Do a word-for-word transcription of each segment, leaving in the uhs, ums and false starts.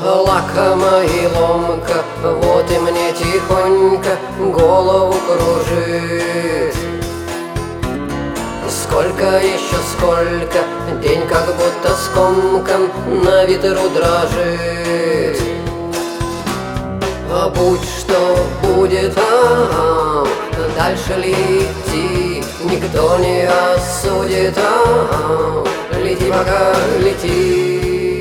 Лакома и ломка, вот и мне тихонько голову кружит. Сколько еще, сколько, день как будто скомком на ветру дрожит. А будь что будет, а, -а дальше ли идти, никто не осудит, а, -а лети, пока лети.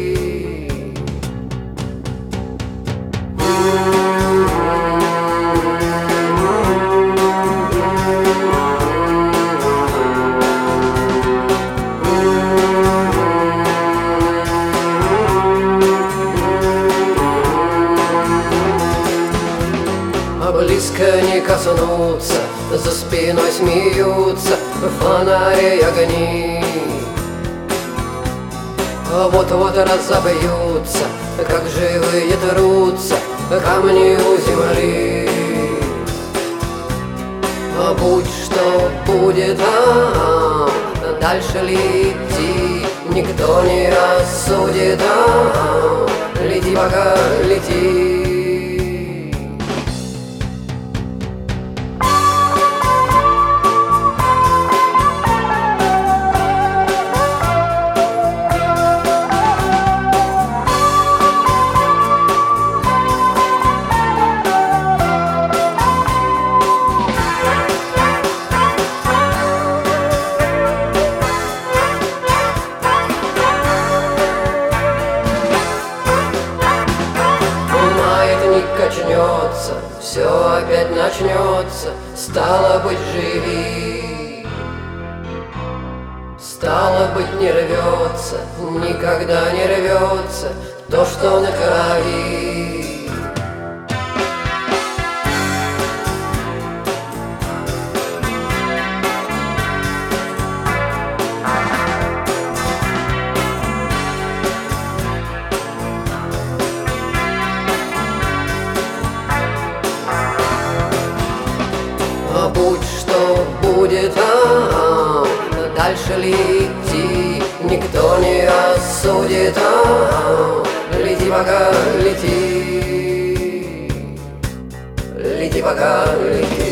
Близко не коснуться, за спиной смеются фонари и огни. Вот-вот разобьются, как живые трутся камни у земли. Будь что будет, а, -а дальше ли идти, никто не осудит, а, -а лети, пока лети. Качнется, все опять начнется, стало быть, живи. Стало быть, не рвется, никогда не рвется то, что на крови. Будь что будет, а, -а дальше ли идти, никто не осудит, а, -а лети, пока лети, лети, пока лети.